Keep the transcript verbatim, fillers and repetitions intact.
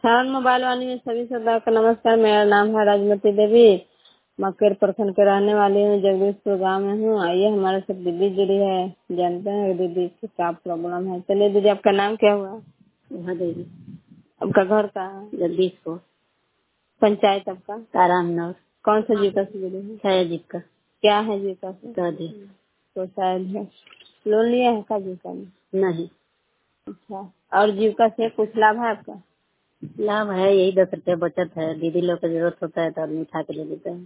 छान मोबाइल वाली में सभी श्रोताओं का नमस्कार। मेरा नाम है राजमती देवी, मक्केर प्रखंड के रहने वाली हूँ, जगदीशपुर गाँव में हूँ। आइए हमारे साथ दीदी जुड़ी है, जानते हैं दीदी की क्या प्रॉब्लम है। चलिए दीदी, आपका नाम क्या हुआ? सुधा देवी। आपका घर कहाँ है? जगदीशपुर। पंचायत आपका? तारामनौर। कौन सा जीविका से जुड़ी है? छह जीविका। क्या है जीविका से? शादी। तो शायद है। लोन लिया है क्या जीविका में? नहीं। अच्छा, और जीविका से कुछ लाभ है आपका? लाभ है, यही दस रुपया बचत है। दीदी लोग को जरूरत होता है तो आदमी उठा के ले लेता है।